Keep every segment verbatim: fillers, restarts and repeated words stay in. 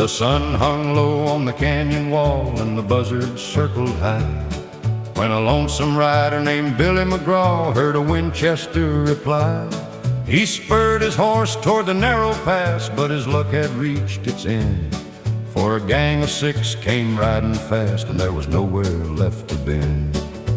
The sun hung low on the canyon wall and the buzzards circled high, when a lonesome rider named Billy McGraw heard a Winchester reply. He spurred his horse toward the narrow pass, but his luck had reached its end, for a gang of six came riding fast and there was nowhere left to bend.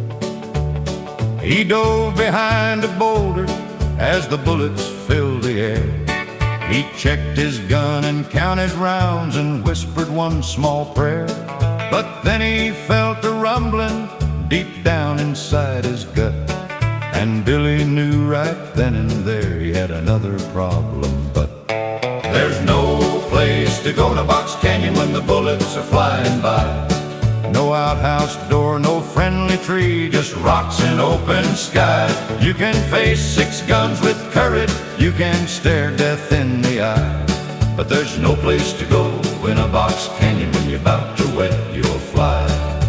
He dove behind a boulder as the bullets filled the air. He checked his gun and counted rounds and whispered one small prayer. But then he felt a rumbling deep down inside his gut, and Billy knew right then and there he had another problem. But there's no place to go to Box Canyon when the bullets are flying by. No outhouse door, no friendly tree, just rocks and open sky. You can face six guns with courage, you can stare death in the eye, but there's no place to go in a Box Canyon when you're about to wet your fly.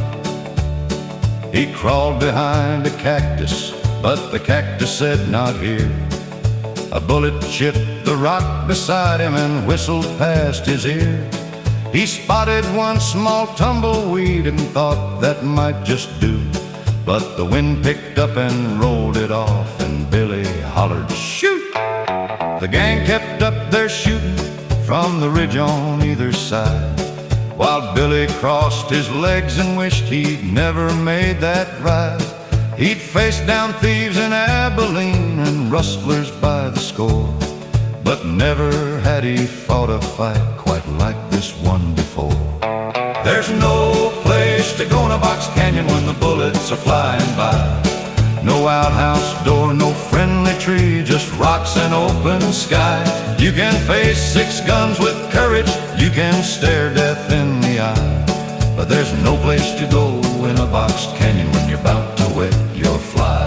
He crawled behind a cactus, but the cactus said not here. A bullet chipped the rock beside him and whistled past his ear. He spotted one small tumbleweed and thought that might just do, but the wind picked up and rolled it off, and Billy hollered, "Shoot!" The gang kept up their shooting from the ridge on either side, while Billy crossed his legs and wished he'd never made that ride. He'd faced down thieves in Abilene and rustlers by the score, but never had he fought a fight quite like this one before. There's no place to go in a Box Canyon when the bullets are flying by. No outhouse door, no friendly tree, just rocks and open sky. You can face six guns with courage, you can stare death in the eye, but there's no place to go in a Box Canyon when you're about to wet your fly.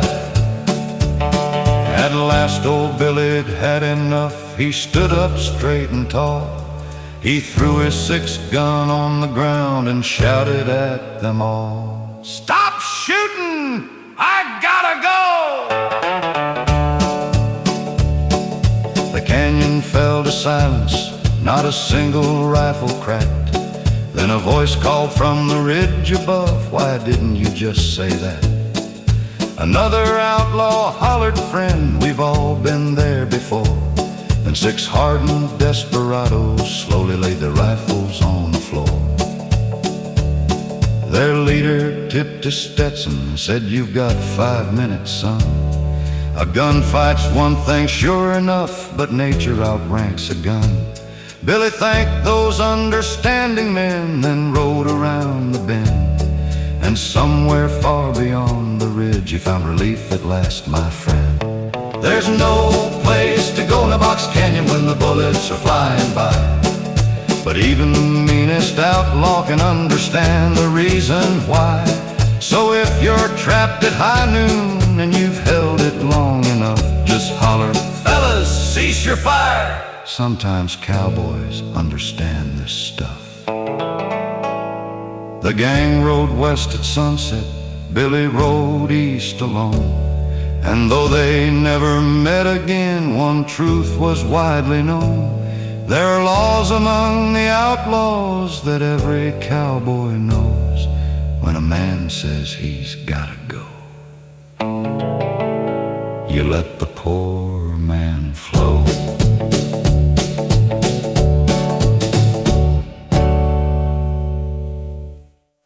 At last old Billy'd had enough. He stood up straight and tall. He threw his six gun on the ground and shouted at them all, "Stop shooting! I gotta go!" The canyon fell to silence, not a single rifle cracked. Then a voice called from the ridge above, "Why didn't you just say that?" Another outlaw hollered, "Friend, we've all been there before." And six hardened desperados slowly laid their rifles on the floor. Their leader tipped his Stetson and said, "You've got five minutes, son. A gunfight's one thing sure enough, but nature outranks a gun." Billy thanked those understanding men, then rode around the bend, and somewhere far beyond the ridge he found relief at last, my friend. There's no place to go in a Box Canyon when the bullets are flying by, but even the meanest outlaw can understand the reason why. So if you're trapped at high noon and you've held it long enough, just holler, "Fellas, cease your fire!" Sometimes cowboys understand this stuff. The gang rode west at sunset, Billy rode east alone, and though they never met again, one truth was widely known: there are laws among the outlaws that every cowboy knows. When a man says he's gotta go, you let the poor man fly.